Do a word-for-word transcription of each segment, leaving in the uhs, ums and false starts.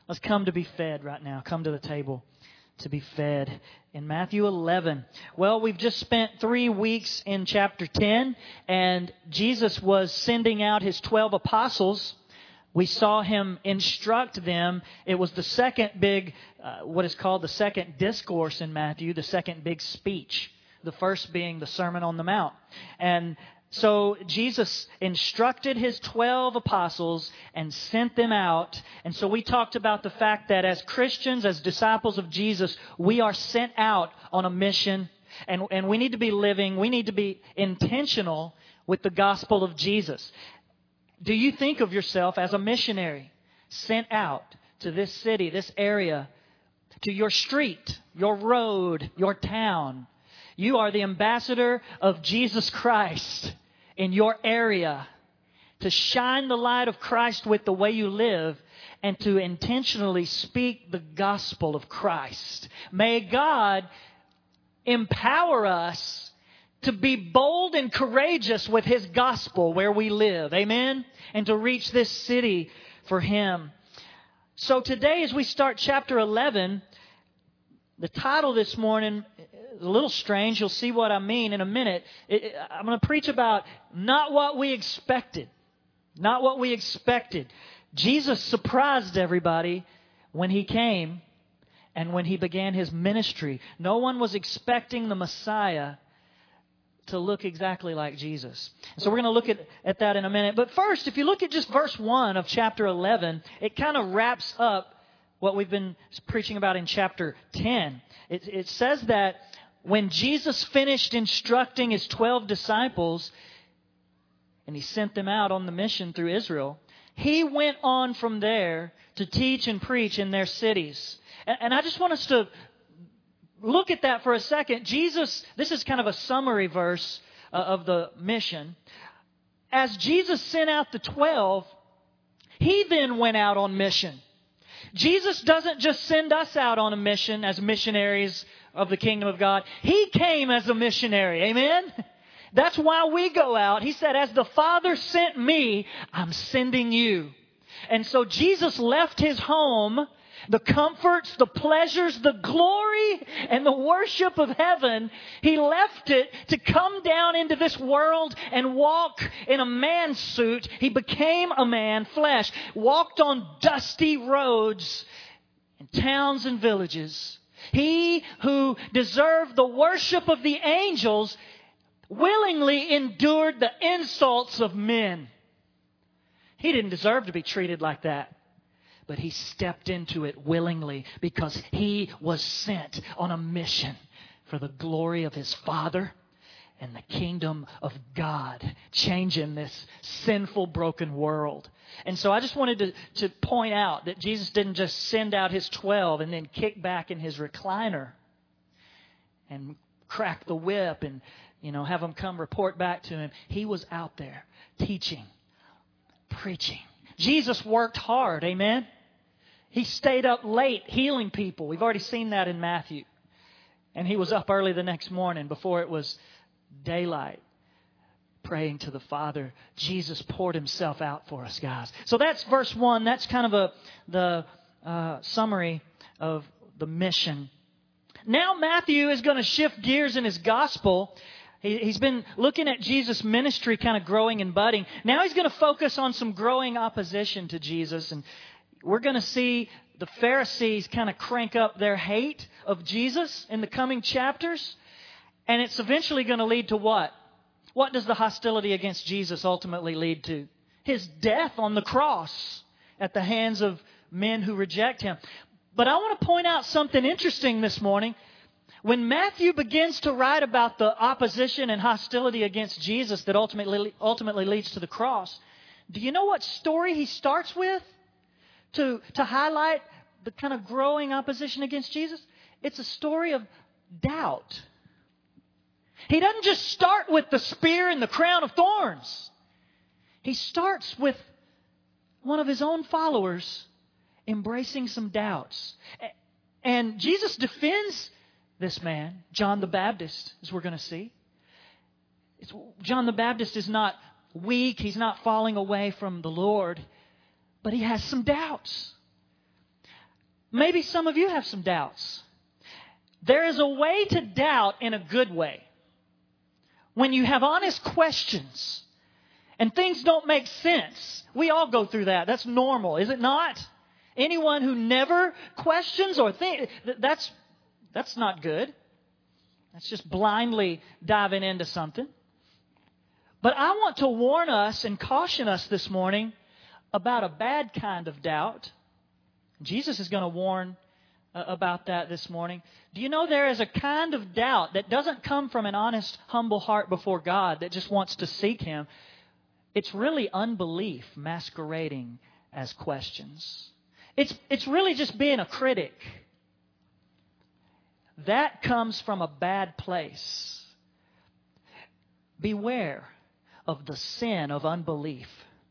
Let's come to be fed right now. Come to the table to be fed. In Matthew eleven. Well, we've just spent three weeks in chapter ten, and Jesus was sending out His twelve apostles. We saw Him instruct them. It was the second big, uh, what is called the second discourse in Matthew, the second big speech. The first being the Sermon on the Mount. And so Jesus instructed His twelve apostles and sent them out. And so we talked about the fact that as Christians, as disciples of Jesus, we are sent out on a mission. And, and we need to be living, we need to be intentional with the gospel of Jesus. Do you think of yourself as a missionary sent out to this city, this area, to your street, your road, your town? You are the ambassador of Jesus Christ in your area to shine the light of Christ with the way you live and to intentionally speak the gospel of Christ. May God empower us to be bold and courageous with His gospel where we live. Amen? And to reach this city for Him. So today as we start chapter eleven, the title this morning is a little strange. You'll see what I mean in a minute. It, I'm going to preach about not what we expected. Not what we expected. Jesus surprised everybody when He came and when He began His ministry. No one was expecting the Messiah to look exactly like Jesus. So we're going to look at, at that in a minute. But first, if you look at just verse one of chapter eleven, it kind of wraps up what we've been preaching about in chapter ten. It, it says that when Jesus finished instructing His twelve disciples, and He sent them out on the mission through Israel, He went on from there to teach and preach in their cities. And, and I just want us to look at that for a second. Jesus, this is kind of a summary verse uh, of the mission. As Jesus sent out the twelve, He then went out on mission. Jesus doesn't just send us out on a mission as missionaries of the kingdom of God. He came as a missionary. Amen? That's why we go out. He said, as the Father sent me, I'm sending you. And so Jesus left His home, the comforts, the pleasures, the glory, and the worship of heaven. He left it to come down into this world and walk in a man's suit. He became a man, flesh, walked on dusty roads in towns and villages. He who deserved the worship of the angels willingly endured the insults of men. He didn't deserve to be treated like that. But He stepped into it willingly because He was sent on a mission for the glory of His Father and the kingdom of God, changing this sinful, broken world. And so I just wanted to, to point out that Jesus didn't just send out His twelve and then kick back in His recliner and crack the whip and, you know, have them come report back to Him. He was out there teaching, preaching. Jesus worked hard, amen? He stayed up late healing people. We've already seen that in Matthew. And He was up early the next morning before it was daylight, praying to the Father. Jesus poured Himself out for us, guys. So that's verse one. That's kind of a the uh, summary of the mission. Now Matthew is going to shift gears in his gospel. He, he's been looking at Jesus' ministry kind of growing and budding. Now he's going to focus on some growing opposition to Jesus. And we're going to see the Pharisees kind of crank up their hate of Jesus in the coming chapters. And it's eventually going to lead to what? What does the hostility against Jesus ultimately lead to? His death on the cross at the hands of men who reject Him. But I want to point out something interesting this morning. When Matthew begins to write about the opposition and hostility against Jesus that ultimately, ultimately leads to the cross, do you know what story he starts with to, to highlight the kind of growing opposition against Jesus? It's a story of doubt. He doesn't just start with the spear and the crown of thorns. He starts with one of His own followers embracing some doubts. And Jesus defends this man, John the Baptist, as we're going to see. It's, John the Baptist is not weak. He's not falling away from the Lord. But he has some doubts. Maybe some of you have some doubts. There is a way to doubt in a good way. When you have honest questions and things don't make sense. We all go through that. That's normal, is it not? Anyone who never questions or thinks, that's, that's not good. That's just blindly diving into something. But I want to warn us and caution us this morning about a bad kind of doubt. Jesus is going to warn uh, about that this morning. Do you know there is a kind of doubt that doesn't come from an honest, humble heart before God that just wants to seek Him? It's really unbelief masquerading as questions. It's, it's really just being a critic. That comes from a bad place. Beware of the sin of unbelief.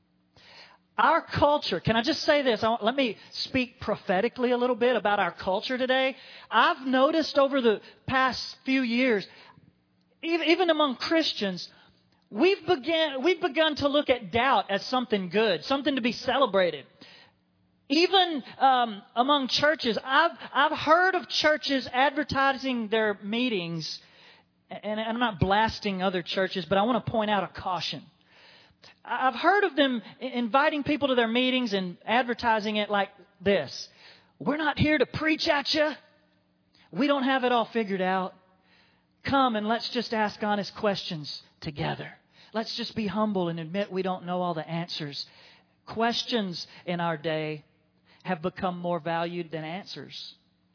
Our culture, can I just say this? I want, let me speak prophetically a little bit about our culture today. I've noticed over the past few years, even, even among Christians, we've began, we've begun to look at doubt as something good, something to be celebrated. Even um, among churches, I've, I've heard of churches advertising their meetings, and I'm not blasting other churches, but I want to point out a caution. I've heard of them inviting people to their meetings and advertising it like this. We're not here to preach at you. We don't have it all figured out. Come and let's just ask honest questions together. Let's just be humble and admit we don't know all the answers. Questions in our day have become more valued than answers.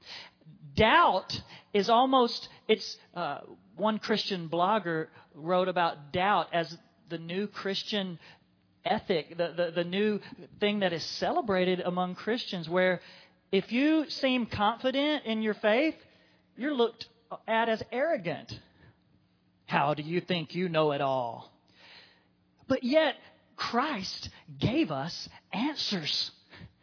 Doubt is almost, it's, uh, one Christian blogger wrote about doubt as the new Christian ethic, the, the, the new thing that is celebrated among Christians, where if you seem confident in your faith, you're looked at as arrogant. How do you think you know it all? But yet, Christ gave us answers.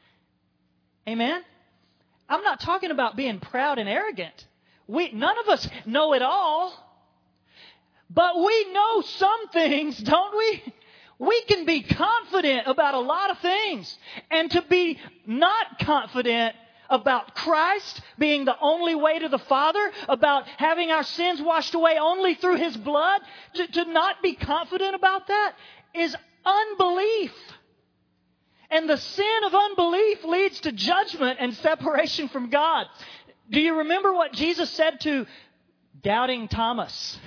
Amen? I'm not talking about being proud and arrogant. We, none of us know it all. But we know some things, don't we? We can be confident about a lot of things. And to be not confident about Christ being the only way to the Father, about having our sins washed away only through His blood, to, to not be confident about that is unbelief. And the sin of unbelief leads to judgment and separation from God. Do you remember what Jesus said to doubting Thomas?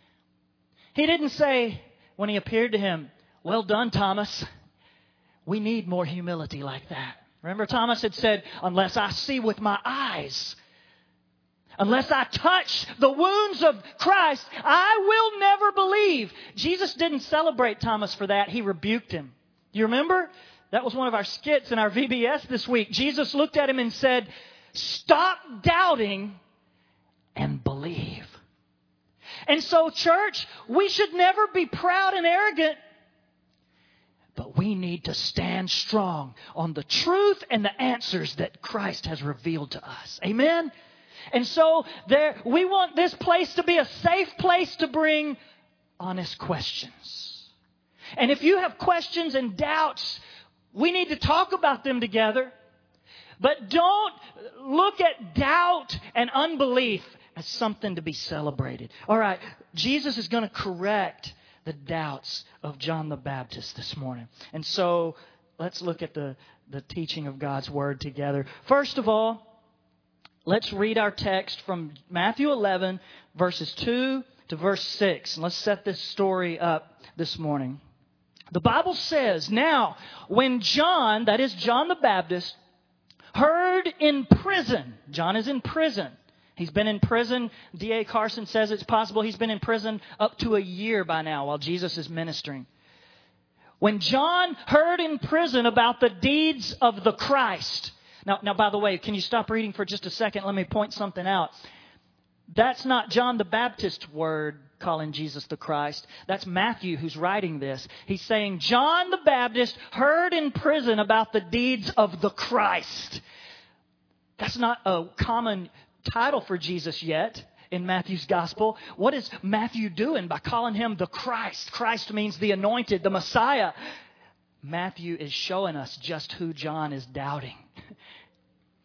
He didn't say, when He appeared to him, well done, Thomas. We need more humility like that. Remember, Thomas had said, unless I see with my eyes, unless I touch the wounds of Christ, I will never believe. Jesus didn't celebrate Thomas for that. He rebuked him. You remember? That was one of our skits in our V B S this week. Jesus looked at him and said, stop doubting and believe. And so, church, we should never be proud and arrogant, but we need to stand strong on the truth and the answers that Christ has revealed to us. Amen? And so, there, we want this place to be a safe place to bring honest questions. And if you have questions and doubts, we need to talk about them together. But don't look at doubt and unbelief as something to be celebrated. All right, Jesus is going to correct the doubts of John the Baptist this morning. And so let's look at the, the teaching of God's Word together. First of all, let's read our text from Matthew eleven, verses two to verse six. And let's set this story up this morning. The Bible says, now, when John, that is John the Baptist, heard in prison, John is in prison. He's been in prison. D A Carson says it's possible he's been in prison up to a year by now while Jesus is ministering. When John heard in prison about the deeds of the Christ. Now, now, by the way, can you stop reading for just a second? Let me point something out. That's not John the Baptist's word calling Jesus the Christ. That's Matthew who's writing this. He's saying John the Baptist heard in prison about the deeds of the Christ. That's not a common title for Jesus yet in Matthew's gospel. What is Matthew doing by calling him the Christ? Christ means the anointed, the Messiah. Matthew is showing us just who John is doubting.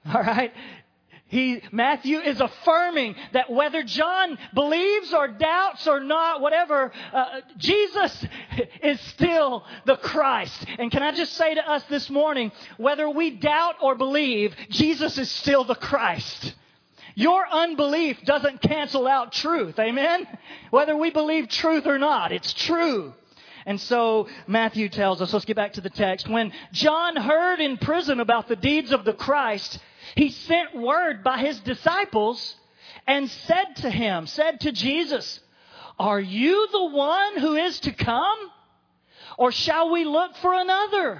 All right? He, Matthew is affirming that whether John believes or doubts or not, whatever, uh, Jesus is still the Christ. And can I just say to us this morning, whether we doubt or believe, Jesus is still the Christ. Your unbelief doesn't cancel out truth. Amen? Whether we believe truth or not, it's true. And so Matthew tells us, let's get back to the text. When John heard in prison about the deeds of the Christ, he sent word by his disciples and said to him, said to Jesus, "Are you the one who is to come? Or shall we look for another?"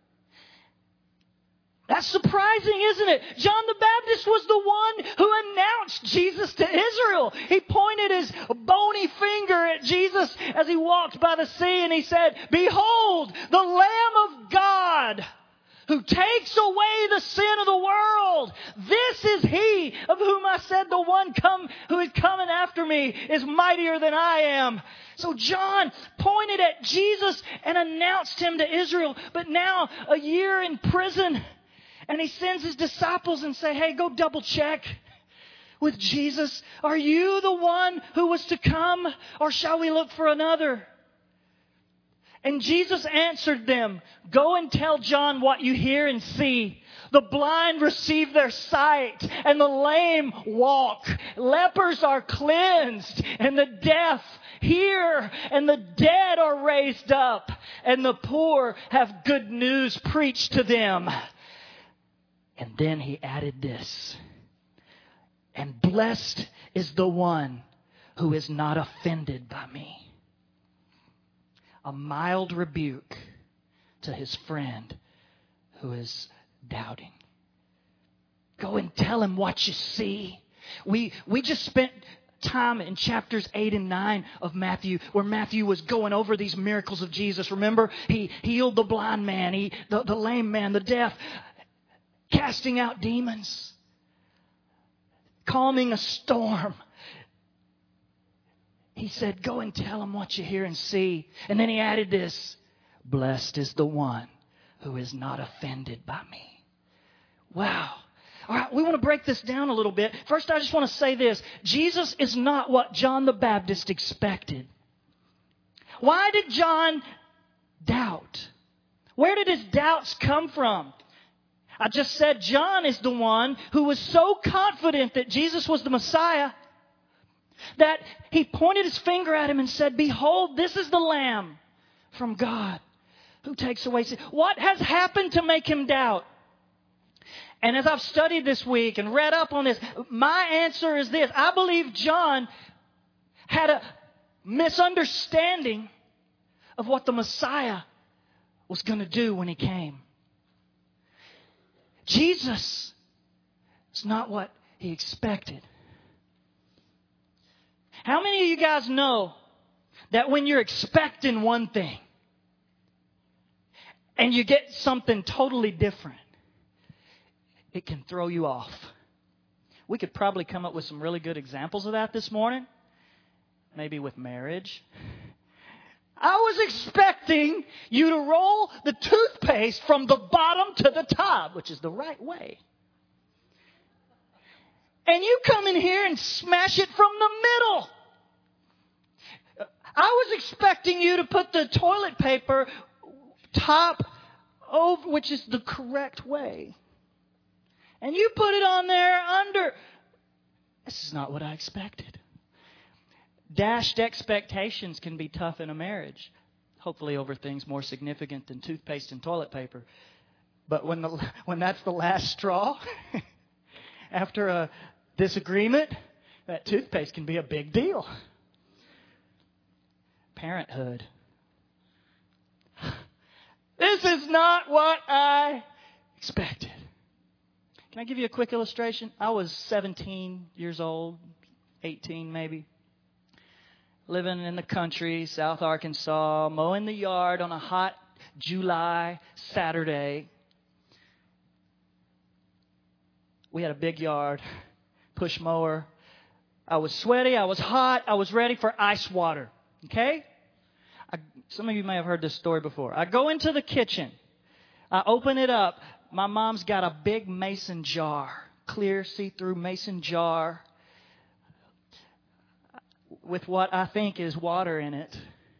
That's surprising, isn't it? John the Baptist was the one who announced Jesus to Israel. He pointed his bony finger at Jesus as he walked by the sea and he said, "Behold, the Lamb of God who takes away the sin of the world. This is He of whom I said, the one come who is coming after me is mightier than I am." So John pointed at Jesus and announced Him to Israel. But now, a year in prison, and he sends his disciples and say, "Hey, go double check with Jesus. Are you the one who was to come, or shall we look for another?" And Jesus answered them, "Go and tell John what you hear and see. The blind receive their sight, and the lame walk. Lepers are cleansed, and the deaf hear, and the dead are raised up, and the poor have good news preached to them." And then he added this, "And blessed is the one who is not offended by me." A mild rebuke to his friend who is doubting. Go and tell him what you see. We, we just spent time in chapters eight and nine of Matthew where Matthew was going over these miracles of Jesus. Remember, he healed the blind man, he, the, the lame man, the deaf, casting out demons, calming a storm. He said, "Go and tell him what you hear and see." And then he added this, "Blessed is the one who is not offended by me." Wow. All right, we want to break this down a little bit. First, I just want to say this. Jesus is not what John the Baptist expected. Why did John doubt? Where did his doubts come from? I just said John is the one who was so confident that Jesus was the Messiah that he pointed his finger at him and said, "Behold, this is the Lamb from God who takes away sin." What has happened to make him doubt? And as I've studied this week and read up on this, my answer is this. I believe John had a misunderstanding of what the Messiah was going to do when He came. Jesus is not what He expected. How many of you guys know that when you're expecting one thing and you get something totally different, it can throw you off? We could probably come up with some really good examples of that this morning. Maybe with marriage. I was expecting you to roll the toothpaste from the bottom to the top, which is the right way. And you come in here and smash it from the middle. I was expecting you to put the toilet paper top over, which is the correct way. And you put it on there under. This is not what I expected. Dashed expectations can be tough in a marriage. Hopefully over things more significant than toothpaste and toilet paper. But when the when that's the last straw, after a disagreement, that toothpaste can be a big deal. Parenthood. This is not what I expected. Can I give you a quick illustration? I was seventeen years old, eighteen maybe. Living in the country, South Arkansas, mowing the yard on a hot July Saturday. We had a big yard, push mower. I was sweaty, I was hot, I was ready for ice water. Okay? I, some of you may have heard this story before. I go into the kitchen. I open it up. my mom's got a big mason jar, clear see-through mason jar with what I think is water in it.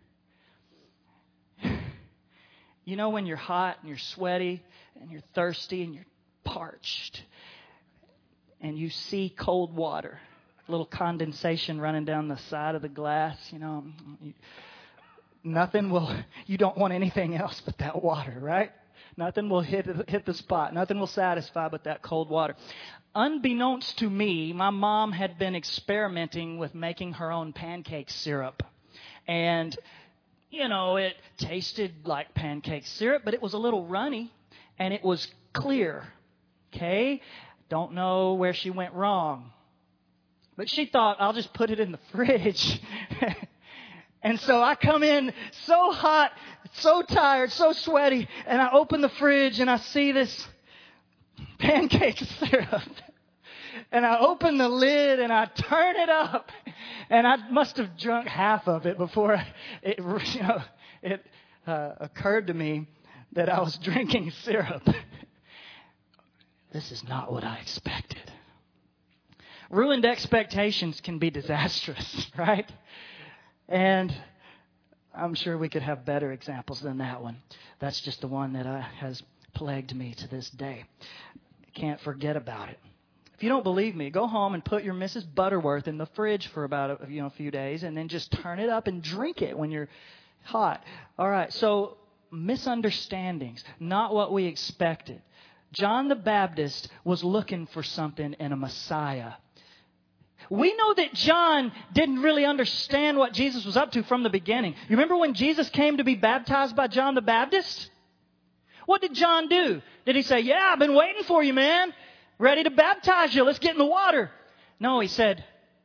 You know when you're hot and you're sweaty and you're thirsty and you're parched and you see cold water, a little condensation running down the side of the glass, you know, you, nothing will, you don't want anything else but that water, right? Nothing will hit, hit the spot. Nothing will satisfy but that cold water. Unbeknownst to me, my mom had been experimenting with making her own pancake syrup. And, you know, it tasted like pancake syrup, but it was a little runny and it was clear. Okay? Don't know where she went wrong. But she thought, I'll just put it in the fridge. And so I come in so hot, so tired, so sweaty, and I open the fridge and I see this pancake syrup. And I open the lid and I turn it up. And I must have drunk half of it before it, you know, it uh, occurred to me that I was drinking syrup. This is not what I expected. Ruined expectations can be disastrous, right? And I'm sure we could have better examples than that one. That's just the one that uh, has plagued me to this day. Can't forget about it. If you don't believe me, go home and put your Missus Butterworth in the fridge for about a, you know, a few days and then just turn it up and drink it when you're hot. All right, so misunderstandings, not what we expected. John the Baptist was looking for something in a Messiah. We know that John didn't really understand what Jesus was up to from the beginning. You remember when Jesus came to be baptized by John the Baptist? What did John do? Did he say, yeah, I've been waiting for you, man. Ready to baptize you. Let's get in the water. No, he said,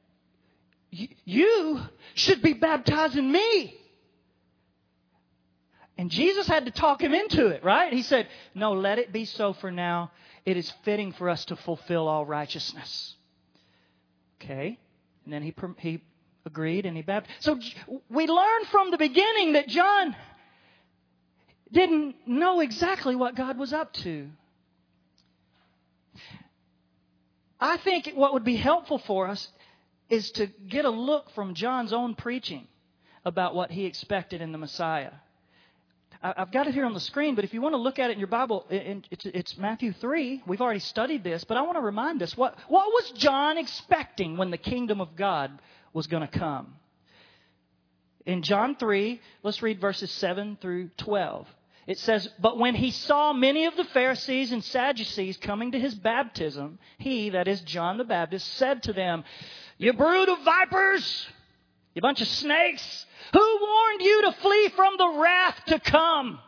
you should be baptizing me. And Jesus had to talk him into it, right? He said, no, let it be so for now. It is fitting for us to fulfill all righteousness. Okay, and then he he agreed and he baptized. So we learned from the beginning that John didn't know exactly what God was up to. I think what would be helpful for us is to get a look from John's own preaching about what he expected in the Messiah. I've got it here on the screen, but if you want to look at it in your Bible, it's Matthew three. We've already studied this, but I want to remind us, what, what was John expecting when the kingdom of God was going to come? In John three, let's read verses seven through twelve. It says, but when he saw many of the Pharisees and Sadducees coming to his baptism, he, that is John the Baptist, said to them, you brood of vipers, you bunch of snakes, who warned you to flee from the wrath to come?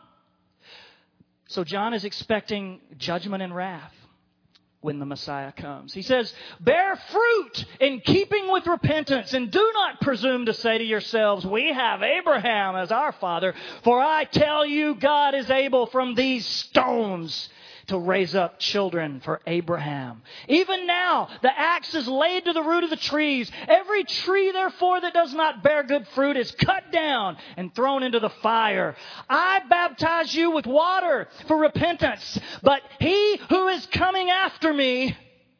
So John is expecting judgment and wrath when the Messiah comes. He says, bear fruit in keeping with repentance, and do not presume to say to yourselves, we have Abraham as our father, for I tell you, God is able from these stones to raise up children for Abraham. Even now, the axe is laid to the root of the trees. Every tree, therefore, that does not bear good fruit is cut down and thrown into the fire. I baptize you with water for repentance, but he who is coming after me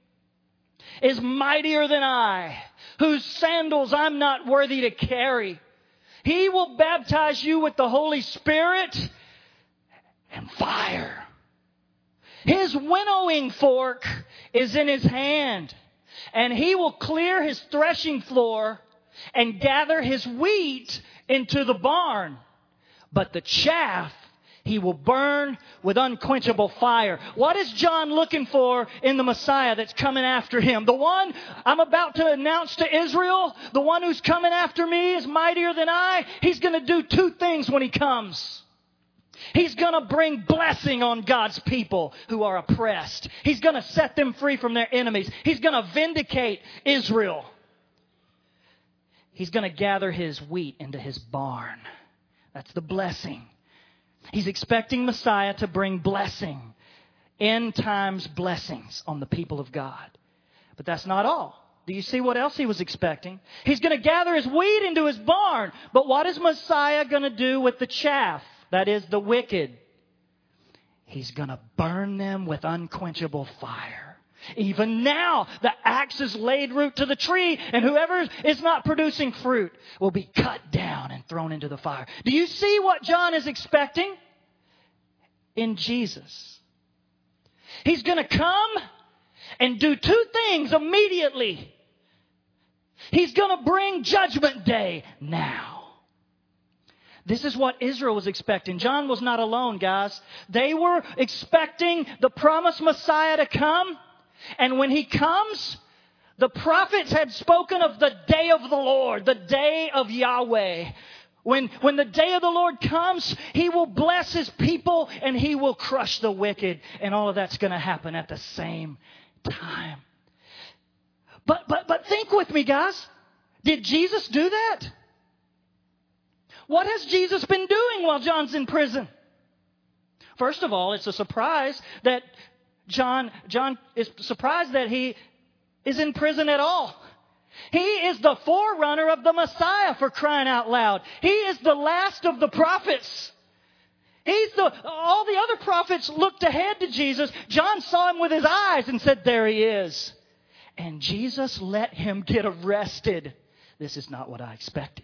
is mightier than I, whose sandals I'm not worthy to carry. He will baptize you with the Holy Spirit and fire. His winnowing fork is in his hand, and he will clear his threshing floor and gather his wheat into the barn. But the chaff he will burn with unquenchable fire. What is John looking for in the Messiah that's coming after him? The one I'm about to announce to Israel, the one who's coming after me is mightier than I. He's going to do two things when he comes. He's going to bring blessing on God's people who are oppressed. He's going to set them free from their enemies. He's going to vindicate Israel. He's going to gather his wheat into his barn. That's the blessing. He's expecting Messiah to bring blessing, end times blessings on the people of God. But that's not all. Do you see what else he was expecting? He's going to gather his wheat into his barn. But what is Messiah going to do with the chaff? That is the wicked. He's going to burn them with unquenchable fire. Even now, the axe is laid root to the tree, and whoever is not producing fruit will be cut down and thrown into the fire. Do you see what John is expecting? In Jesus. He's going to come and do two things immediately. He's going to bring Judgment Day now. This is what Israel was expecting. John was not alone, guys. They were expecting the promised Messiah to come. And when He comes, the prophets had spoken of the day of the Lord, the day of Yahweh. When, when the day of the Lord comes, He will bless His people and He will crush the wicked. And all of that's going to happen at the same time. But, but, but think with me, guys. Did Jesus do that? What has Jesus been doing while John's in prison? First of all, it's a surprise that John, John is surprised that he is in prison at all. He is the forerunner of the Messiah, for crying out loud. He is the last of the prophets. He's the, all the other prophets looked ahead to Jesus. John saw Him with his eyes and said, there He is. And Jesus let him get arrested. This is not what I expected.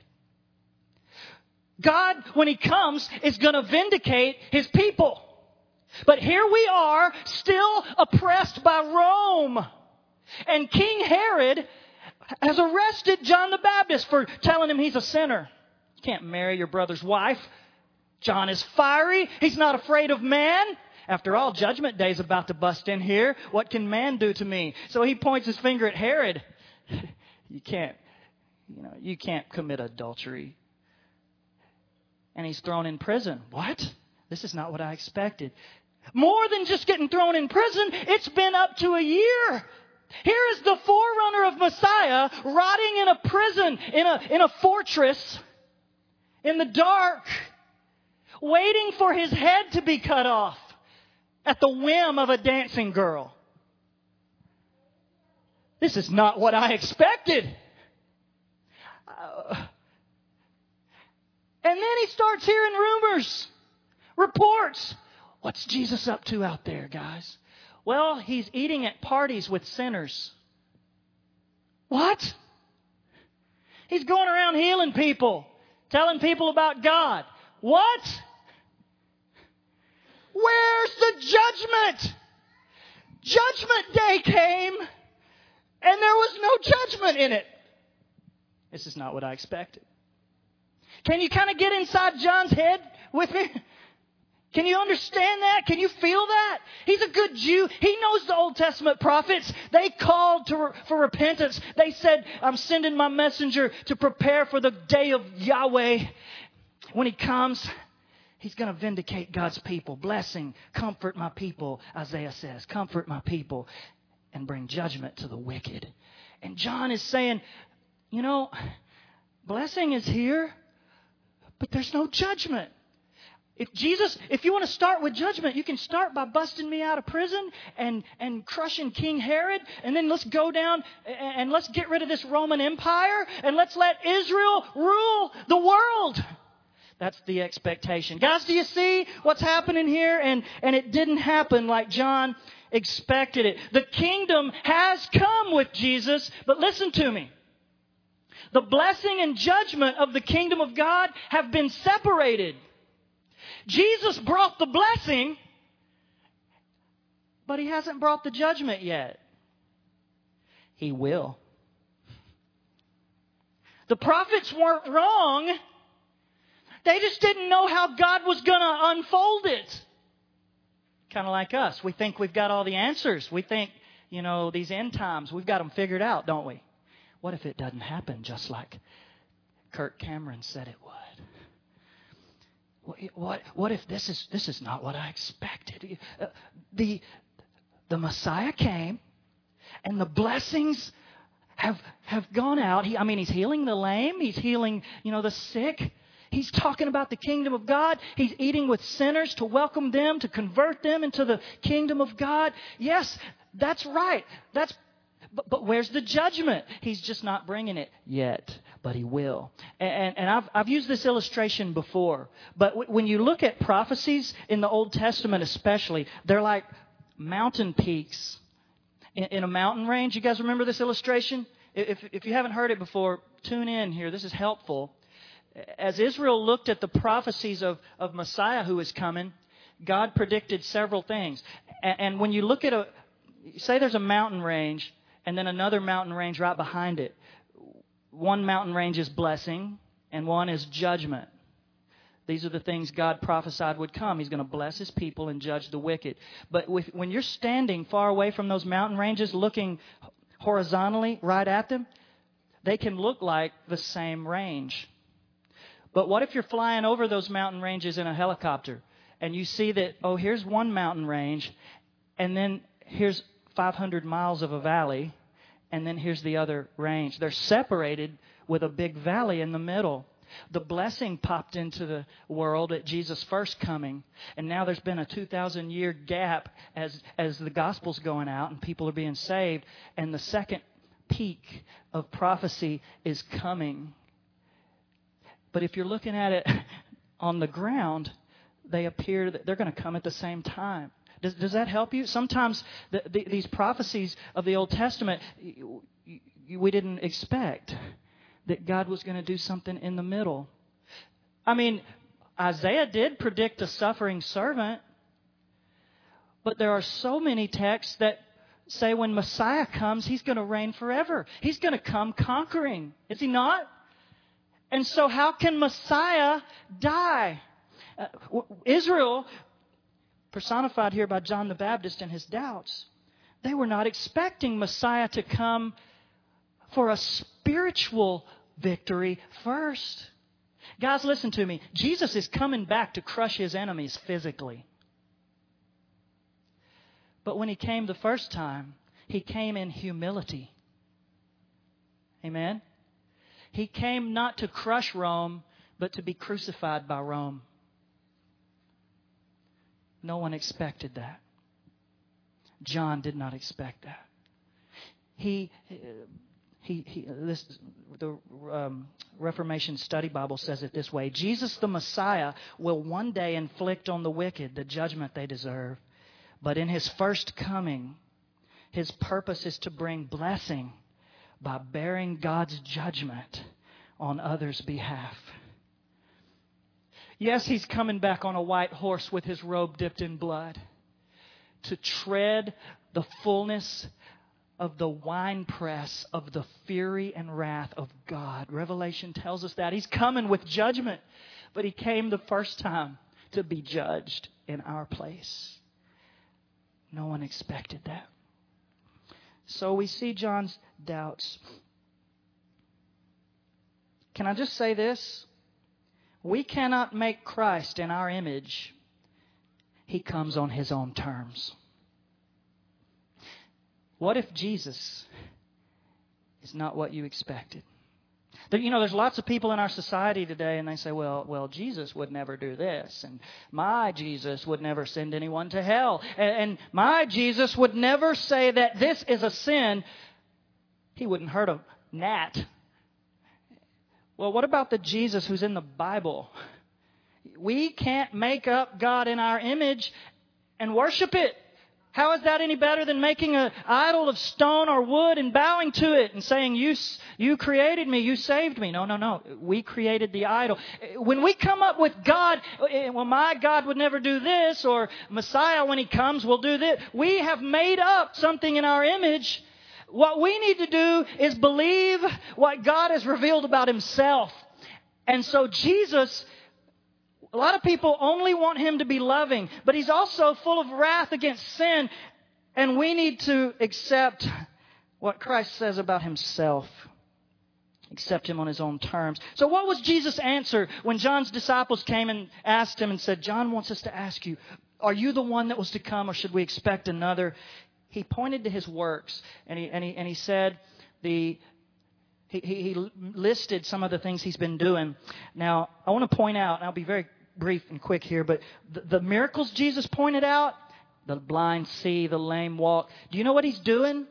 God, when He comes, is going to vindicate His people. But here we are, still oppressed by Rome. And King Herod has arrested John the Baptist for telling him he's a sinner. You can't marry your brother's wife. John is fiery. He's not afraid of man. After all, Judgment Day is about to bust in here. What can man do to me? So he points his finger at Herod. You can't, you know, you can't commit adultery. And he's thrown in prison. What? This is not what I expected. More than just getting thrown in prison, it's been up to a year. Here is the forerunner of Messiah rotting in a prison, in a, in a fortress, in the dark, waiting for his head to be cut off at the whim of a dancing girl. This is not what I expected. Uh, and then he starts hearing rumors, reports. What's Jesus up to out there, guys? Well, He's eating at parties with sinners. What? He's going around healing people, telling people about God. What? Where's the judgment? Judgment Day came, and there was no judgment in it. This is not what I expected. Can you kind of get inside John's head with me? Can you understand that? Can you feel that? He's a good Jew. He knows the Old Testament prophets. They called to, for repentance. They said, I'm sending my messenger to prepare for the day of Yahweh. When He comes, He's going to vindicate God's people. Blessing, comfort my people, Isaiah says. Comfort my people and bring judgment to the wicked. And John is saying, you know, blessing is here, but there's no judgment. If Jesus, if you want to start with judgment, you can start by busting me out of prison and, and crushing King Herod. And then let's go down and let's get rid of this Roman Empire. And let's let Israel rule the world. That's the expectation. Guys, do you see what's happening here? And, and it didn't happen like John expected it. The kingdom has come with Jesus. But listen to me. The blessing and judgment of the kingdom of God have been separated. Jesus brought the blessing, but He hasn't brought the judgment yet. He will. The prophets weren't wrong. They just didn't know how God was going to unfold it. Kind of like us. We think we've got all the answers. We think, you know, these end times, we've got them figured out, don't we? What if it doesn't happen just like Kirk Cameron said it would? What, what if this is this is not what I expected? Uh, the, the Messiah came, and the blessings have have gone out. He, I mean, He's healing the lame. He's healing, you know, the sick. He's talking about the kingdom of God. He's eating with sinners to welcome them, to convert them into the kingdom of God. Yes, that's right. That's but, but where's the judgment? He's just not bringing it yet. but He will. And, and I've, I've used this illustration before, but w- when you look at prophecies in the Old Testament especially, they're like mountain peaks in, in a mountain range. You guys remember this illustration? If, if you haven't heard it before, tune in here. This is helpful. As Israel looked at the prophecies of, of Messiah who is coming, God predicted several things. And, and when you look at a, say there's a mountain range and then another mountain range right behind it. One mountain range is blessing and one is judgment. These are the things God prophesied would come. He's going to bless His people and judge the wicked. But with, when you're standing far away from those mountain ranges, looking horizontally right at them, they can look like the same range. But what if you're flying over those mountain ranges in a helicopter and you see that, oh, here's one mountain range and then here's five hundred miles of a valley and then here's the other range. They're separated with a big valley in the middle. The blessing popped into the world at Jesus' first coming. And now there's been a two thousand year gap as, as the gospel's going out and people are being saved. And the second peak of prophecy is coming. But if you're looking at it on the ground, they appear that they're going to come at the same time. Does, does that help you? Sometimes the, the, these prophecies of the Old Testament, we didn't expect that God was going to do something in the middle. I mean, Isaiah did predict a suffering servant, but there are so many texts that say when Messiah comes, He's going to reign forever. He's going to come conquering. Is He not? And so how can Messiah die? Uh, Israel, personified here by John the Baptist and his doubts, they were not expecting Messiah to come for a spiritual victory first. Guys, listen to me. Jesus is coming back to crush His enemies physically. But when He came the first time, He came in humility. Amen? He came not to crush Rome, but to be crucified by Rome. No one expected that. John did not expect that. He, he, he this, the um, Reformation Study Bible says it this way: Jesus the Messiah will one day inflict on the wicked the judgment they deserve. But in His first coming, His purpose is to bring blessing by bearing God's judgment on others' behalf. Yes, He's coming back on a white horse with His robe dipped in blood to tread the fullness of the winepress of the fury and wrath of God. Revelation tells us that. He's coming with judgment, but He came the first time to be judged in our place. No one expected that. So we see John's doubts. Can I just say this? We cannot make Christ in our image. He comes on His own terms. What if Jesus is not what you expected? There, you know, there's lots of people in our society today, and they say, well, well, Jesus would never do this, and my Jesus would never send anyone to hell, and, and my Jesus would never say that this is a sin. He wouldn't hurt a gnat. Well, what about the Jesus who's in the Bible? We can't make up God in our image and worship it. How is that any better than making an idol of stone or wood and bowing to it and saying, you, you created me, you saved me? No, no, no. We created the idol. When we come up with God, well, my God would never do this, or Messiah, when He comes, will do this. We have made up something in our image. What we need to do is believe what God has revealed about Himself. And so Jesus, a lot of people only want Him to be loving, but He's also full of wrath against sin. And we need to accept what Christ says about Himself. Accept Him on His own terms. So what was Jesus' answer when John's disciples came and asked Him and said, John wants us to ask you, are you the one that was to come, or should we expect another? He pointed to His works, and he and he and he said the he, he he listed some of the things He's been doing. Now, I want to point out, and I'll be very brief and quick here, but the, the miracles Jesus pointed out, the blind see, the lame walk. Do you know what He's doing?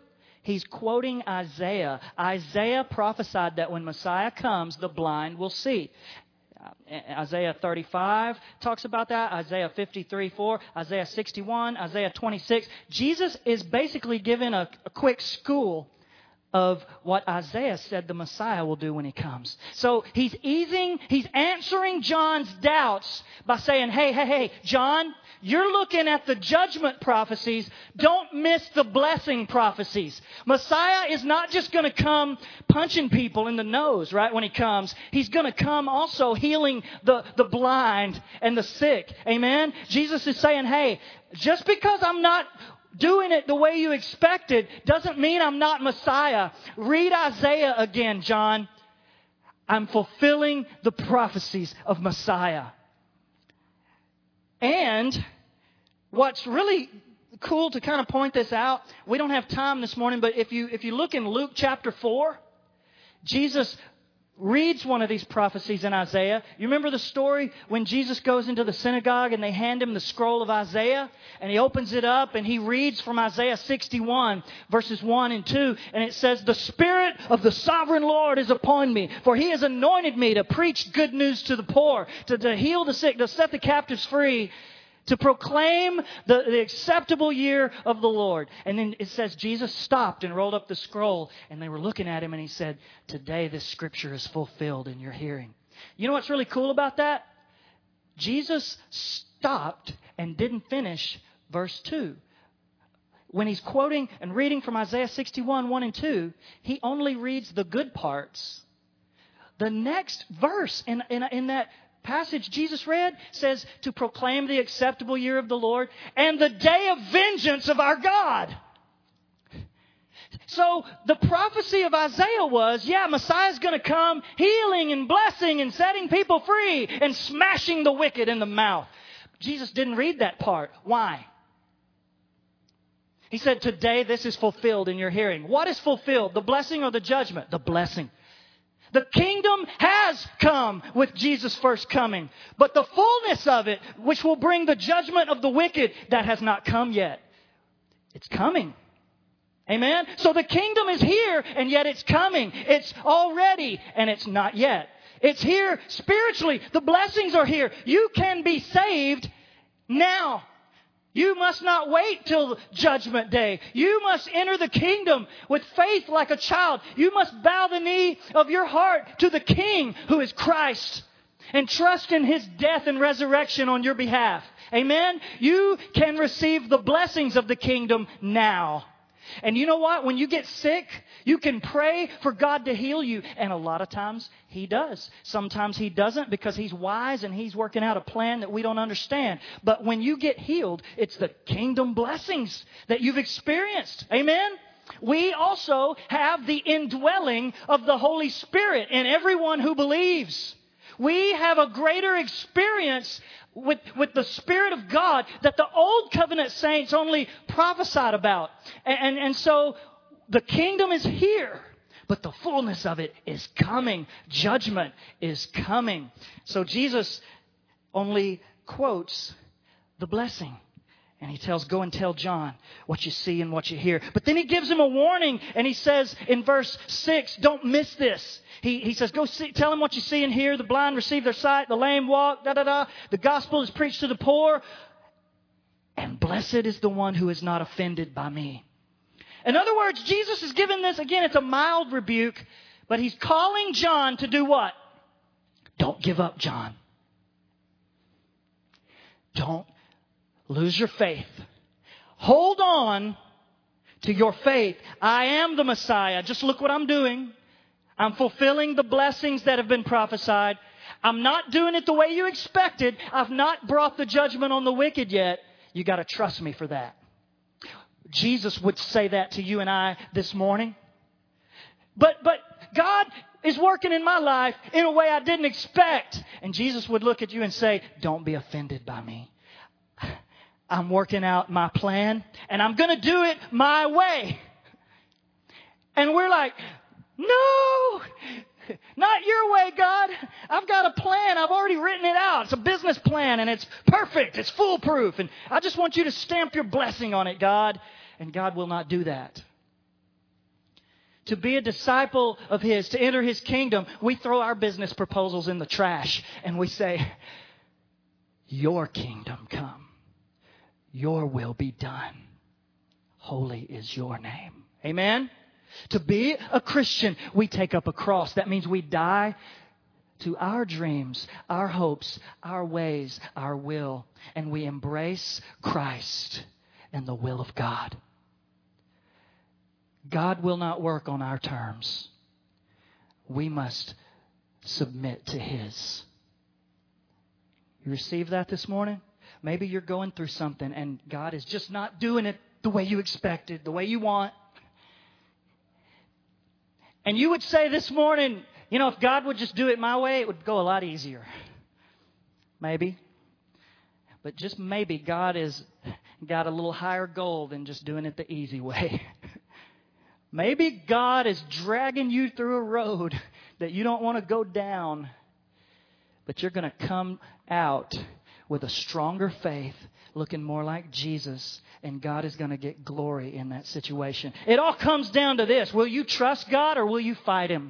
He's quoting Isaiah. Isaiah prophesied that when Messiah comes, the blind will see. Isaiah thirty-five talks about that. Isaiah fifty-three four, Isaiah sixty-one, Isaiah twenty-six. Jesus is basically giving a, a quick school of what Isaiah said the Messiah will do when He comes. So He's easing, He's answering John's doubts by saying, hey, hey, hey, John, you're looking at the judgment prophecies. Don't miss the blessing prophecies. Messiah is not just going to come punching people in the nose, right, when He comes. He's going to come also healing the, the blind and the sick. Amen? Jesus is saying, hey, just because I'm not doing it the way you expected doesn't mean I'm not Messiah. Read Isaiah again, John. I'm fulfilling the prophecies of Messiah. And what's really cool to kind of point this out, we don't have time this morning, but if you if you look in Luke chapter four, Jesus reads one of these prophecies in Isaiah. You remember the story when Jesus goes into the synagogue and they hand him the scroll of Isaiah, and he opens it up and he reads from Isaiah sixty-one verses one and two, and it says, "The Spirit of the Sovereign Lord is upon me, for He has anointed me to preach good news to the poor, to, to heal the sick, to set the captives free, to proclaim the, the acceptable year of the Lord." And then it says Jesus stopped and rolled up the scroll, and they were looking at Him, and He said, "Today this scripture is fulfilled in your hearing." You know what's really cool about that? Jesus stopped and didn't finish verse two. When He's quoting and reading from Isaiah sixty-one, one and two, He only reads the good parts. The next verse in, in, in that passage Jesus read says to proclaim the acceptable year of the Lord and the day of vengeance of our God. So the prophecy of Isaiah was, yeah, Messiah's going to come healing and blessing and setting people free and smashing the wicked in the mouth. Jesus didn't read that part. Why? He said, today this is fulfilled in your hearing. What is fulfilled? The blessing or the judgment? The blessing. The kingdom has come with Jesus' first coming. But the fullness of it, which will bring the judgment of the wicked, that has not come yet. It's coming. Amen? So the kingdom is here, and yet it's coming. It's already, and it's not yet. It's here spiritually. The blessings are here. You can be saved now. You must not wait till judgment day. You must enter the kingdom with faith like a child. You must bow the knee of your heart to the King who is Christ and trust in His death and resurrection on your behalf. Amen? You can receive the blessings of the kingdom now. And you know what? When you get sick, you can pray for God to heal you. And a lot of times He does. Sometimes He doesn't because He's wise and He's working out a plan that we don't understand. But when you get healed, it's the kingdom blessings that you've experienced. Amen? We also have the indwelling of the Holy Spirit in everyone who believes. We have a greater experience with, with the Spirit of God that the Old Covenant saints only prophesied about. And, and, and so the kingdom is here, but the fullness of it is coming. Judgment is coming. So Jesus only quotes the blessing. And He tells, go and tell John what you see and what you hear. But then He gives him a warning, and He says in verse six, don't miss this. He, he says, go see, tell him what you see and hear. The blind receive their sight, the lame walk, da da da. The gospel is preached to the poor. And blessed is the one who is not offended by me. In other words, Jesus is giving this, again, it's a mild rebuke, but He's calling John to do what? Don't give up, John. Don't lose your faith. Hold on to your faith. I am the Messiah. Just look what I'm doing. I'm fulfilling the blessings that have been prophesied. I'm not doing it the way you expected. I've not brought the judgment on the wicked yet. You got to trust me for that. Jesus would say that to you and I this morning. But but God is working in my life in a way I didn't expect. And Jesus would look at you and say, don't be offended by me. I'm working out my plan, and I'm going to do it my way. And we're like, no, not your way, God. I've got a plan. I've already written it out. It's a business plan, and it's perfect. It's foolproof. And I just want you to stamp your blessing on it, God. And God will not do that. To be a disciple of His, to enter His kingdom, we throw our business proposals in the trash and we say, Your kingdom come. Your will be done. Holy is your name. Amen? To be a Christian, we take up a cross. That means we die to our dreams, our hopes, our ways, our will, and we embrace Christ and the will of God. God will not work on our terms. We must submit to His. You receive that this morning? Maybe you're going through something and God is just not doing it the way you expected, the way you want. And you would say this morning, you know, if God would just do it my way, it would go a lot easier. Maybe. But just maybe God has got a little higher goal than just doing it the easy way. Maybe God is dragging you through a road that you don't want to go down, but you're going to come out with a stronger faith, looking more like Jesus, and God is going to get glory in that situation. It all comes down to this. Will you trust God or will you fight Him?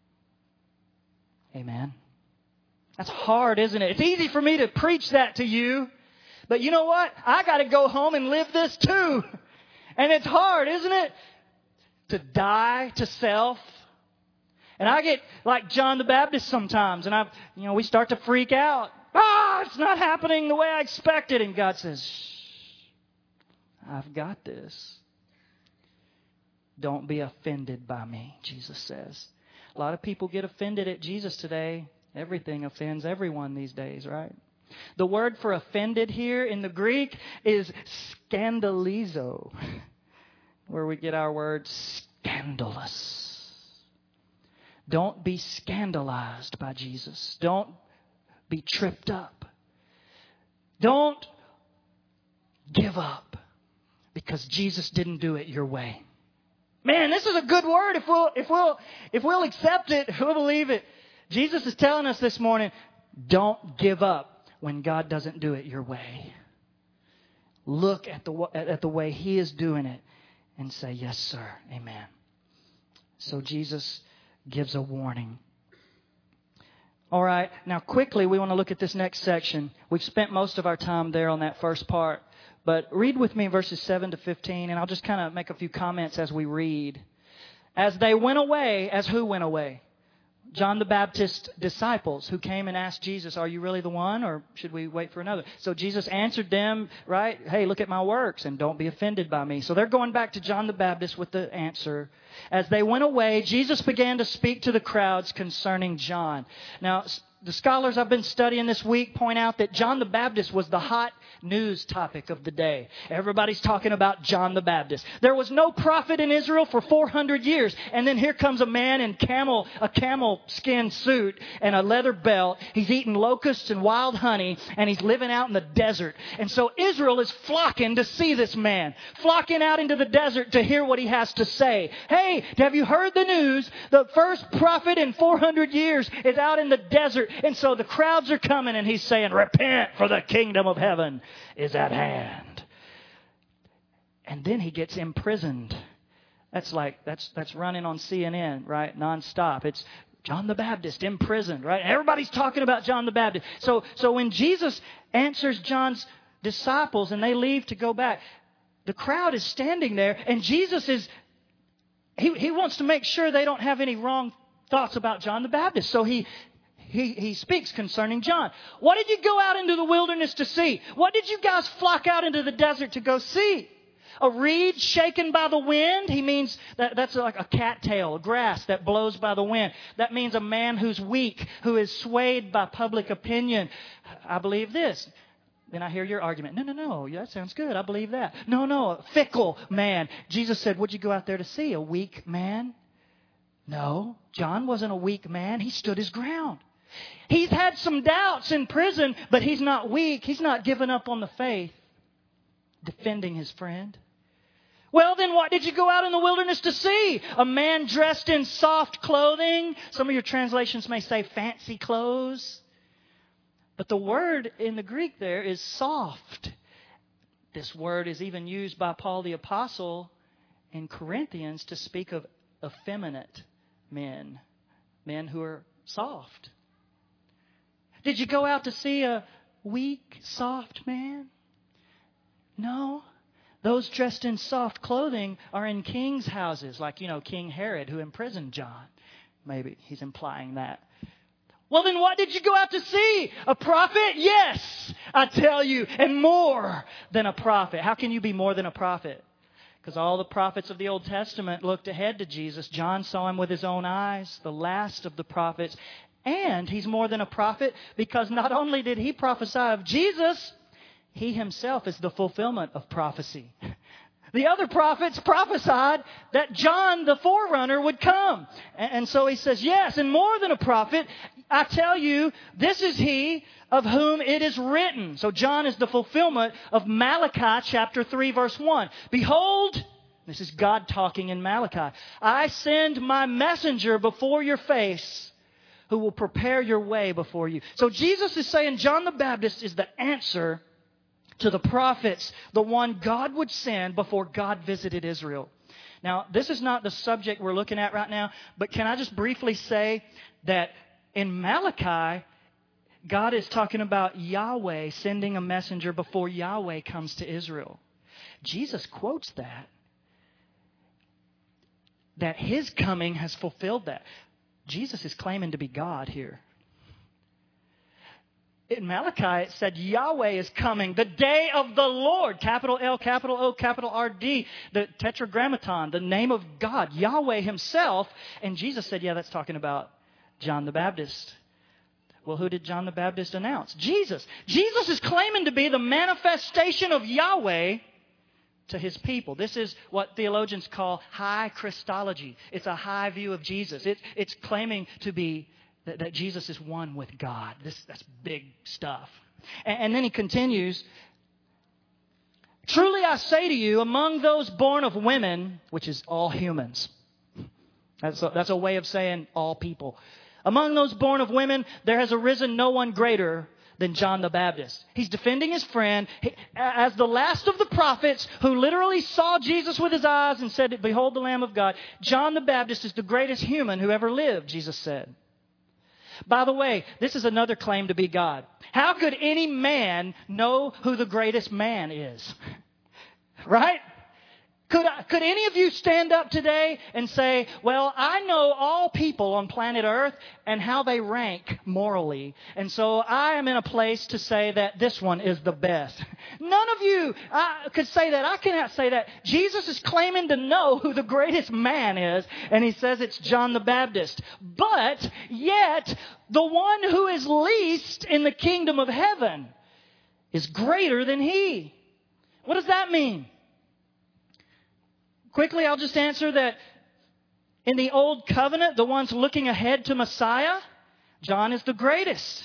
Amen. That's hard, isn't it? It's easy for me to preach that to you, but you know what? I got to go home and live this too. And it's hard, isn't it? To die to self. And I get like John the Baptist sometimes, and I, you know, we start to freak out. Ah, it's not happening the way I expected. And God says, shh, I've got this. Don't be offended by me, Jesus says. A lot of people get offended at Jesus today. Everything offends everyone these days, right? The word for offended here in the Greek is scandalizo, where we get our word scandalous. Don't be scandalized by Jesus. Don't be tripped up. Don't give up because Jesus didn't do it your way. Man, this is a good word. If we'll, if we'll, if we'll accept it, we'll believe it. Jesus is telling us this morning, don't give up when God doesn't do it your way. Look at the at the way He is doing it and say, yes, sir. Amen. So Jesus gives a warning. All right. Now, quickly, we want to look at this next section. We've spent most of our time there on that first part. But read with me verses seven to fifteen, and I'll just kind of make a few comments as we read. As they went away, as who went away? John the Baptist's disciples who came and asked Jesus, are you really the one, or should we wait for another? So Jesus answered them, right? Hey, look at my works and don't be offended by me. So they're going back to John the Baptist with the answer. As they went away, Jesus began to speak to the crowds concerning John. Now, the scholars I've been studying this week point out that John the Baptist was the hot news topic of the day. Everybody's talking about John the Baptist. There was no prophet in Israel for four hundred years. And then here comes a man in camel, a camel skin suit and a leather belt. He's eating locusts and wild honey, and he's living out in the desert. And so Israel is flocking to see this man, flocking out into the desert to hear what he has to say. Hey, have you heard the news? The first prophet in four hundred years is out in the desert. And so the crowds are coming, and he's saying, repent, for the kingdom of heaven is at hand. And then he gets imprisoned. That's like, that's that's running on C N N, right? Nonstop. It's John the Baptist imprisoned, right? Everybody's talking about John the Baptist. So, so when Jesus answers John's disciples and they leave to go back, the crowd is standing there, and Jesus is, he, he wants to make sure they don't have any wrong thoughts about John the Baptist. So he He, he speaks concerning John. What did you go out into the wilderness to see? What did you guys flock out into the desert to go see? A reed shaken by the wind? He means that that's like a cattail, a grass that blows by the wind. That means a man who's weak, who is swayed by public opinion. I believe this. Then I hear your argument. No, no, no. That sounds good. I believe that. No, no. A fickle man. Jesus said, what'd you go out there to see? A weak man? No. John wasn't a weak man. He stood his ground. He's had some doubts in prison, but he's not weak. He's not given up on the faith, defending his friend. Well, then what did you go out in the wilderness to see? A man dressed in soft clothing. Some of your translations may say fancy clothes. But the word in the Greek there is soft. This word is even used by Paul the Apostle in Corinthians to speak of effeminate men, men who are soft. Did you go out to see a weak, soft man? No. Those dressed in soft clothing are in kings' houses, like, you know, King Herod, who imprisoned John. Maybe he's implying that. Well, then what did you go out to see? A prophet? Yes, I tell you, and more than a prophet. How can you be more than a prophet? Because all the prophets of the Old Testament looked ahead to Jesus. John saw him with his own eyes, the last of the prophets. And he's more than a prophet because not only did he prophesy of Jesus, he himself is the fulfillment of prophecy. The other prophets prophesied that John the forerunner would come. And so he says, yes, and more than a prophet, I tell you, this is he of whom it is written. So John is the fulfillment of Malachi chapter three, verse one. Behold, this is God talking in Malachi, I send my messenger before your face, who will prepare your way before you. So Jesus is saying John the Baptist is the answer to the prophets, the one God would send before God visited Israel. Now, this is not the subject we're looking at right now, but can I just briefly say that in Malachi, God is talking about Yahweh sending a messenger before Yahweh comes to Israel. Jesus quotes that, that His coming has fulfilled that. Jesus is claiming to be God here. In Malachi, it said Yahweh is coming, the day of the Lord, capital L, capital O, capital R D, the tetragrammaton, the name of God, Yahweh Himself. And Jesus said, yeah, that's talking about John the Baptist. Well, who did John the Baptist announce? Jesus. Jesus is claiming to be the manifestation of Yahweh to His people. This is what theologians call high Christology. It's a high view of Jesus. It, it's claiming to be that, that Jesus is one with God. This, that's big stuff. And, and then he continues, truly I say to you, among those born of women, which is all humans. That's a, that's a way of saying all people. Among those born of women, there has arisen no one greater than John the Baptist. He's defending his friend he, as the last of the prophets who literally saw Jesus with his eyes and said, behold the Lamb of God. John the Baptist is the greatest human who ever lived, Jesus said. By the way, this is another claim to be God. How could any man know who the greatest man is? Right? Could, I, could any of you stand up today and say, well, I know all people on planet Earth and how they rank morally. And so I am in a place to say that this one is the best. None of you uh, could say that. I cannot say that. Jesus is claiming to know who the greatest man is. And He says it's John the Baptist. But yet, the one who is least in the kingdom of heaven is greater than he. What does that mean? Quickly, I'll just answer that in the Old Covenant, the ones looking ahead to Messiah, John is the greatest.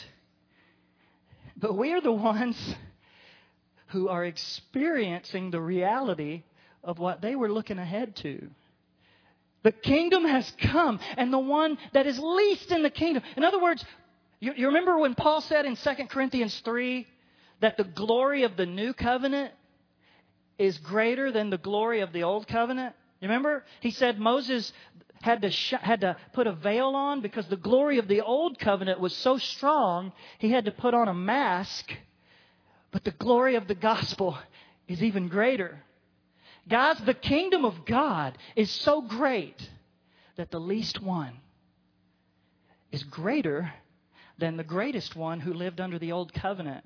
But we are the ones who are experiencing the reality of what they were looking ahead to. The kingdom has come, and the one that is least in the kingdom. In other words, you, you remember when Paul said in Second Corinthians three that the glory of the new covenant is greater than the glory of the old covenant? You remember? He said Moses had to sh- had to put a veil on because the glory of the old covenant was so strong, he had to put on a mask. But the glory of the gospel is even greater. Guys, the kingdom of God is so great that the least one is greater than the greatest one who lived under the old covenant.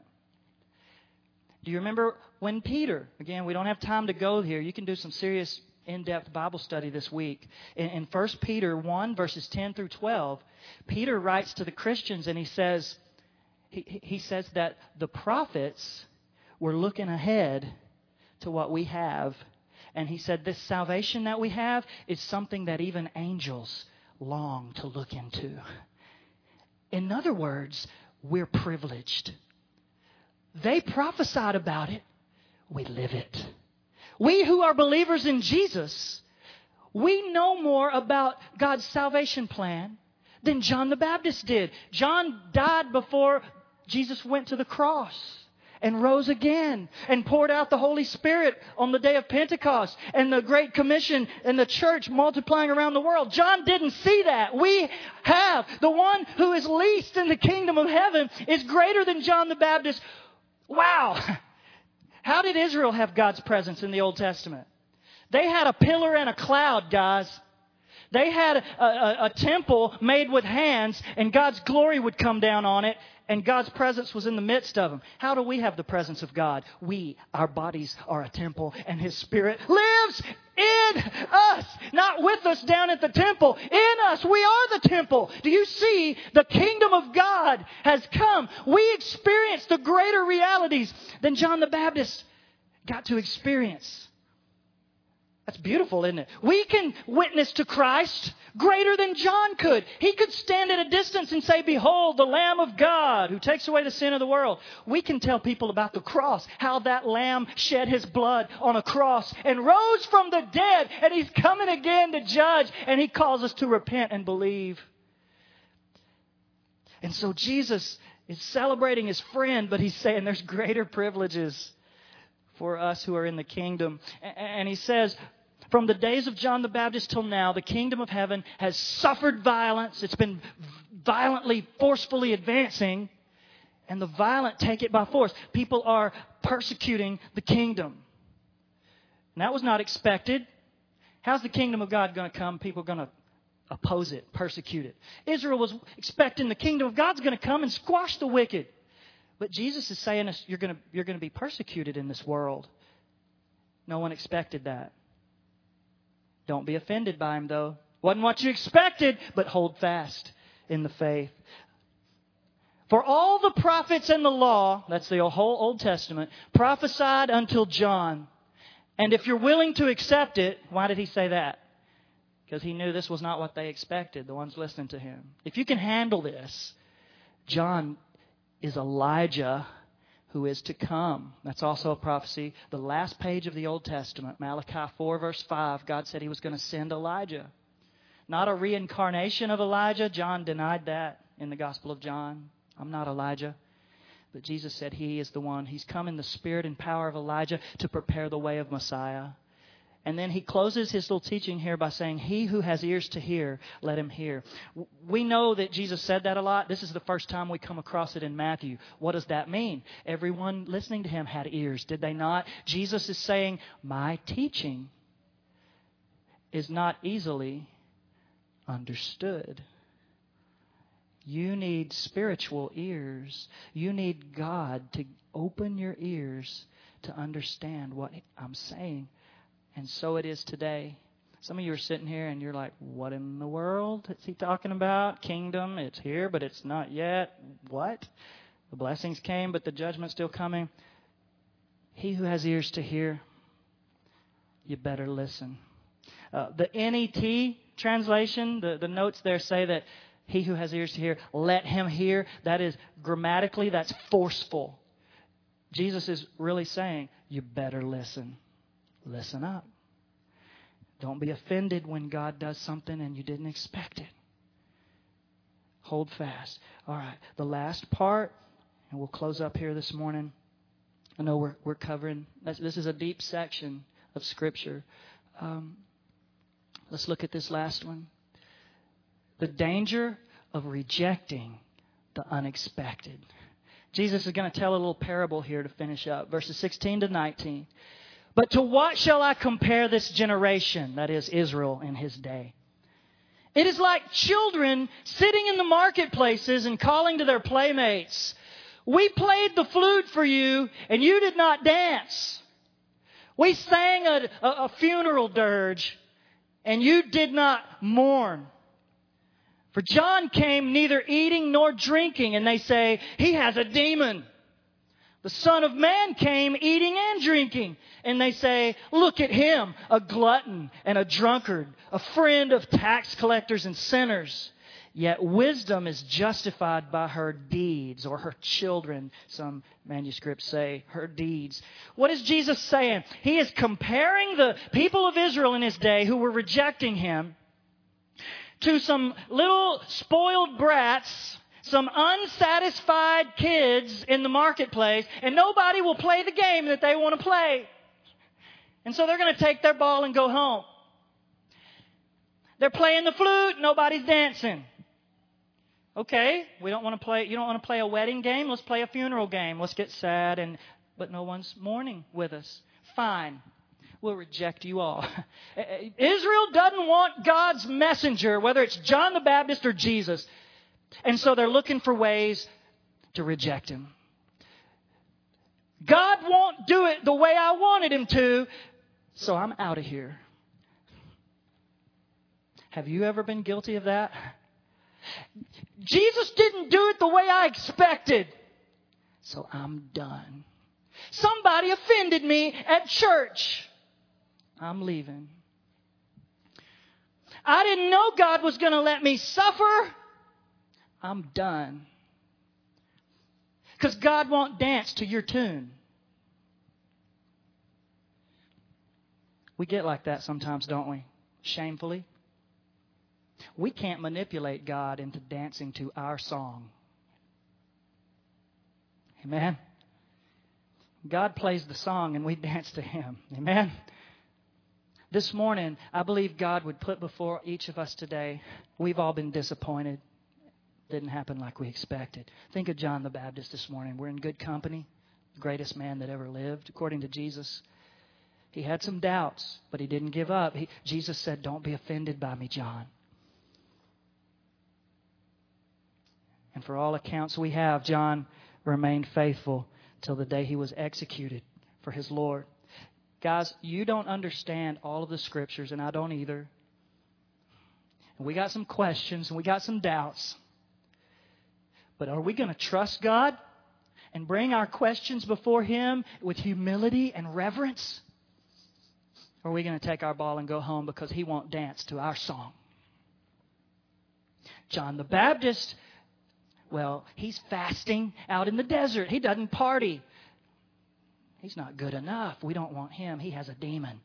Do you remember when Peter, again, we don't have time to go here. You can do some serious in-depth Bible study this week. In, in First Peter one, verses ten through twelve, Peter writes to the Christians and he says, he, he says that the prophets were looking ahead to what we have. And he said this salvation that we have is something that even angels long to look into. In other words, we're privileged. They prophesied about it. We live it. We who are believers in Jesus, we know more about God's salvation plan than John the Baptist did. John died before Jesus went to the cross. and rose again and poured out the Holy Spirit on the day of Pentecost and the Great Commission and the church multiplying around the world. John didn't see that. We have. The one who is least in the kingdom of heaven is greater than John the Baptist. Wow. How did Israel have God's presence in the Old Testament? They had a pillar and a cloud, guys. They had a, a, a temple made with hands, and God's glory would come down on it, and God's presence was in the midst of them. How do we have the presence of God? We, our bodies, are a temple, and His Spirit lives in us. Not with us down at the temple. In us. We are the temple. Do you see? The kingdom of God has come. We experience the greater realities than John the Baptist got to experience. That's beautiful, isn't it? We can witness to Christ greater than John could. He could stand at a distance and say, "Behold, the Lamb of God who takes away the sin of the world." We can tell people about the cross, how that Lamb shed His blood on a cross and rose from the dead, and He's coming again to judge, and He calls us to repent and believe. And so Jesus is celebrating His friend, but He's saying there's greater privileges for us who are in the kingdom. And He says, from the days of John the Baptist till now, the kingdom of heaven has suffered violence. It's been violently, forcefully advancing. And the violent take it by force. People are persecuting the kingdom. And that was not expected. How's the kingdom of God going to come? People are going to oppose it, persecute it. Israel was expecting the kingdom of God's going to come and squash the wicked. But Jesus is saying you're going to, you're going to be persecuted in this world. No one expected that. Don't be offended by Him, though. Wasn't what you expected, but hold fast in the faith. For all the prophets and the law, that's the whole Old Testament, prophesied until John. And if you're willing to accept it, why did He say that? Because He knew this was not what they expected, the ones listening to Him. If you can handle this, John is Elijah who is to come. That's also a prophecy. The last page of the Old Testament, Malachi four, verse five, God said He was going to send Elijah. Not a reincarnation of Elijah. John denied that in the Gospel of John. I'm not Elijah. But Jesus said He is the one. He's come in the spirit and power of Elijah to prepare the way of Messiah. And then He closes His little teaching here by saying, "He who has ears to hear, let him hear." We know that Jesus said that a lot. This is the first time we come across it in Matthew. What does that mean? Everyone listening to Him had ears, did they not? Jesus is saying, my teaching is not easily understood. You need spiritual ears. You need God to open your ears to understand what I'm saying. And so it is today. Some of you are sitting here and you're like, what in the world is he talking about? Kingdom, it's here, but it's not yet. What? The blessings came, but the judgment's still coming. He who has ears to hear, you better listen. Uh, the N E T translation, the, the notes there say that he who has ears to hear, let him hear. That is grammatically, that's forceful. Jesus is really saying, you better listen. Listen up. Don't be offended when God does something and you didn't expect it. Hold fast. All right. The last part, and we'll close up here this morning. I know we're we're covering, this is a deep section of Scripture. Um, let's look at this last one. The danger of rejecting the unexpected. Jesus is going to tell a little parable here to finish up. Verses sixteen to nineteen. But to what shall I compare this generation, that is Israel in His day? It is like children sitting in the marketplaces and calling to their playmates, we played the flute for you and you did not dance. We sang a, a, a funeral dirge and you did not mourn. For John came neither eating nor drinking, and they say, he has a demon. The Son of Man came eating and drinking. And they say, look at him, a glutton and a drunkard, a friend of tax collectors and sinners. Yet wisdom is justified by her deeds, or her children, some manuscripts say, her deeds. What is Jesus saying? He is comparing the people of Israel in His day who were rejecting Him to some little spoiled brats some unsatisfied kids in the marketplace, and nobody will play the game that they want to play. And so they're going to take their ball and go home. They're playing the flute, nobody's dancing. Okay, we don't want to play, you don't want to play a wedding game? Let's play a funeral game. Let's get sad, and but no one's mourning with us. Fine. We'll reject you all. Israel doesn't want God's messenger, whether it's John the Baptist or Jesus. And so they're looking for ways to reject Him. God won't do it the way I wanted Him to, so I'm out of here. Have you ever been guilty of that? Jesus didn't do it the way I expected, so I'm done. Somebody offended me at church. I'm leaving. I didn't know God was going to let me suffer. I'm done. Because God won't dance to your tune. We get like that sometimes, don't we? Shamefully. We can't manipulate God into dancing to our song. Amen? God plays the song and we dance to Him. Amen? This morning, I believe God would put before each of us today, we've all been disappointed. Didn't happen like we expected. Think of John the Baptist this morning. We're in good company. The greatest man that ever lived, according to Jesus. He had some doubts, but he didn't give up. He, Jesus said, "Don't be offended by me, John." And for all accounts we have, John remained faithful till the day he was executed for his Lord. Guys, you don't understand all of the Scriptures, and I don't either. And we got some questions, and we got some doubts. But are we going to trust God and bring our questions before Him with humility and reverence? Or are we going to take our ball and go home because He won't dance to our song? John the Baptist, well, he's fasting out in the desert. He doesn't party. He's not good enough. We don't want him. He has a demon.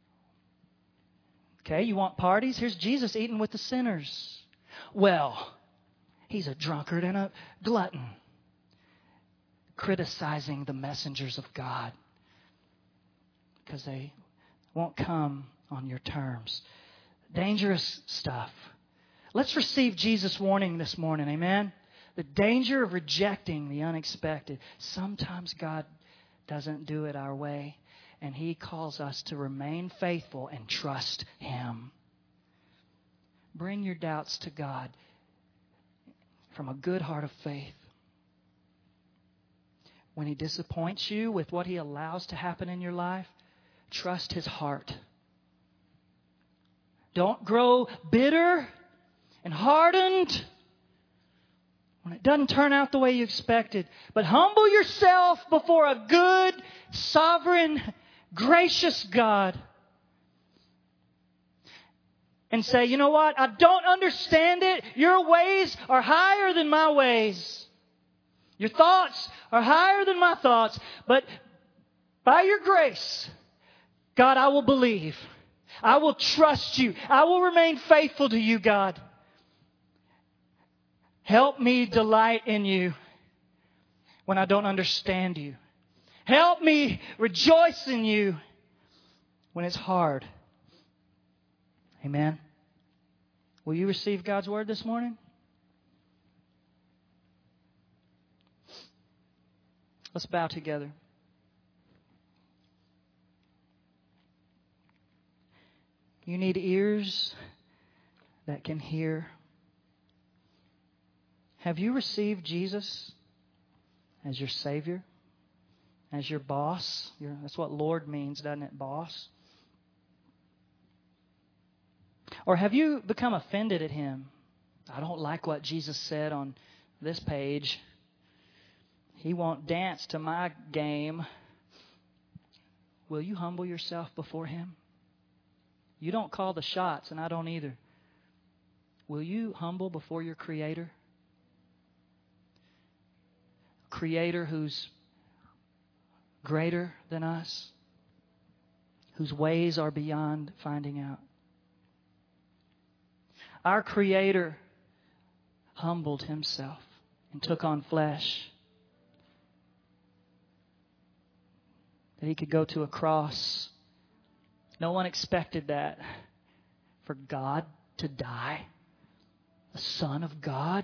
Okay, you want parties? Here's Jesus eating with the sinners. Well, he's a drunkard and a glutton, criticizing the messengers of God because they won't come on your terms. Dangerous stuff. Let's receive Jesus' warning this morning, amen? The danger of rejecting the unexpected. Sometimes God doesn't do it our way, and He calls us to remain faithful and trust Him. Bring your doubts to God from a good heart of faith. When He disappoints you with what He allows to happen in your life, trust His heart. Don't grow bitter and hardened when it doesn't turn out the way you expected. But humble yourself before a good, sovereign, gracious God. And say, you know what? I don't understand it. Your ways are higher than my ways. Your thoughts are higher than my thoughts. But by your grace, God, I will believe. I will trust you. I will remain faithful to you, God. Help me delight in you when I don't understand you. Help me rejoice in you when it's hard. Amen. Will you receive God's word this morning? Let's bow together. You need ears that can hear. Have you received Jesus as your Savior? As your boss? Your, that's what Lord means, doesn't it, boss? Or have you become offended at Him? I don't like what Jesus said on this page. He won't dance to my game. Will you humble yourself before Him? You don't call the shots, and I don't either. Will you humble before your Creator? Creator who's greater than us, whose ways are beyond finding out. Our Creator humbled Himself and took on flesh. That He could go to a cross. No one expected that. For God to die. The Son of God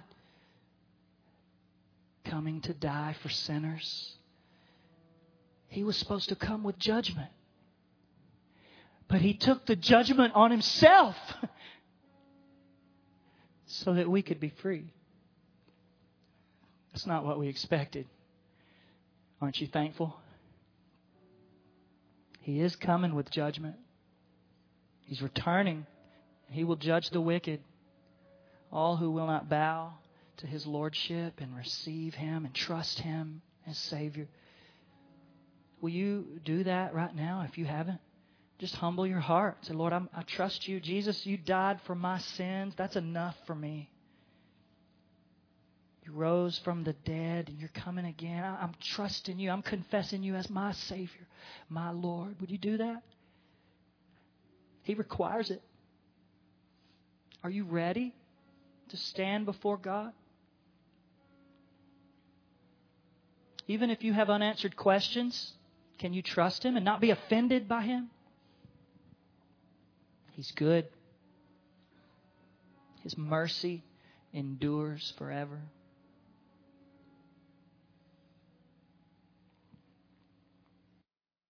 coming to die for sinners. He was supposed to come with judgment. But He took the judgment on Himself so that we could be free. That's not what we expected. Aren't you thankful? He is coming with judgment. He's returning. He will judge the wicked. All who will not bow to His lordship and receive Him and trust Him as Savior. Will you do that right now if you haven't? Just humble your heart. Say, Lord, I'm, I trust You. Jesus, You died for my sins. That's enough for me. You rose from the dead and You're coming again. I, I'm trusting You. I'm confessing You as my Savior, my Lord. Would you do that? He requires it. Are you ready to stand before God? Even if you have unanswered questions, can you trust Him and not be offended by Him? He's good. His mercy endures forever.